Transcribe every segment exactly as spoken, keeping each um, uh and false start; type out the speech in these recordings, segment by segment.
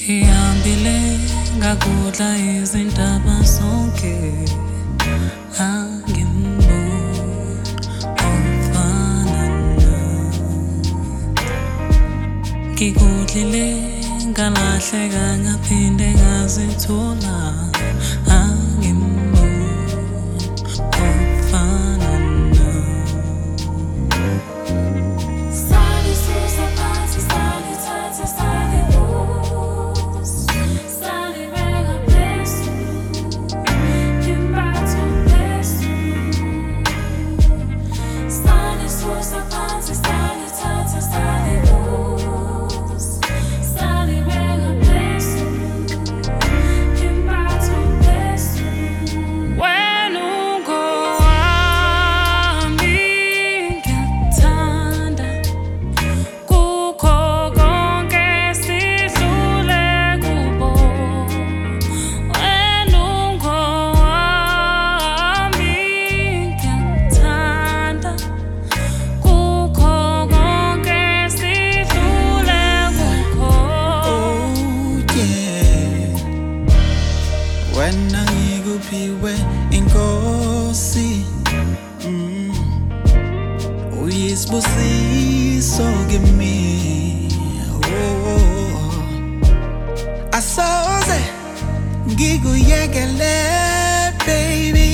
Ngihambile ngakudla izindaba zonke, angimboni ofana nawe. Ngikudlile ngalahleka ngaphinde ngazithola, angimboni ofana nawe. Salisusa phansi, salithatha, salibusa, salibeka phezulu, impatho phezulu. Salisusa phansi, salithatha, salibusa, salibeka phezulu, impatho phezulu. Wena ungowami, ngiyakuthanda. Kukho konke sidlule kubo. Wena ungowami, ngiyakuthanda. Kukho konke sidlule kukho. Oh yeah, wena ngikuphiwe inkosi, mm. Uyisibusiso kimi, oh. Asoze ngikuyekele baby,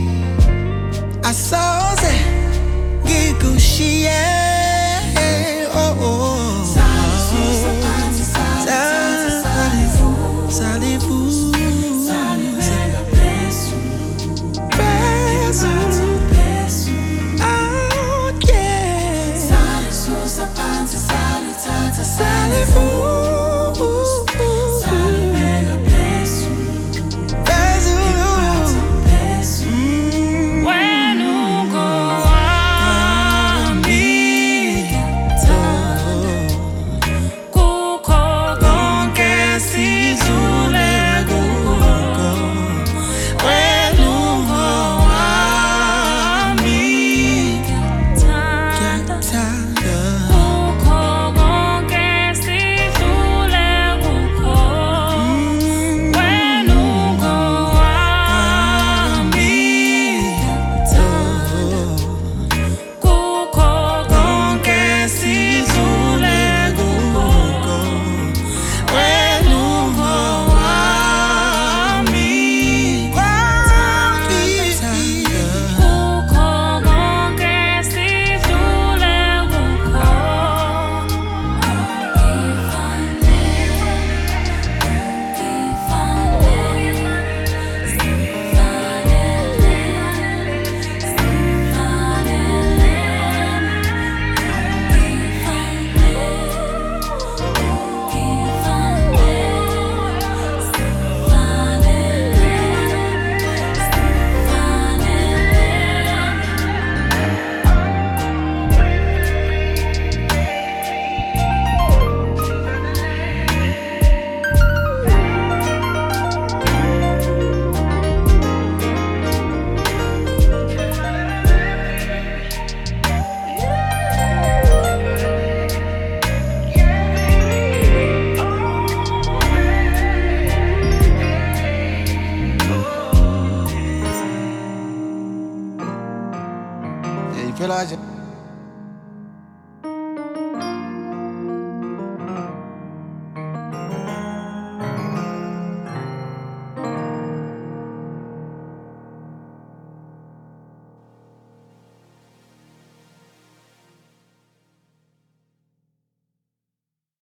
asoze ngikushiye, oh oh. Salisusa phansi, salithatha, salibusa, Salibusa, salibeka phezulu, impatho phezulu. oh yeah. Salisusa phansi, salithatha, Salibusa, salibeka phezulu, impatho phezulu. Wena ungowami, ngiyakuthanda. Kukho konke sidlule kukho. Wena ungowami, ngiyakuthanda. Kukho konke sidlule kukho. Wena ungowami, ngiyakuthanda. Kukho konke sidlule kukho. Wena ungowami, kukho konke sidlule kukho. Yeah, you feel like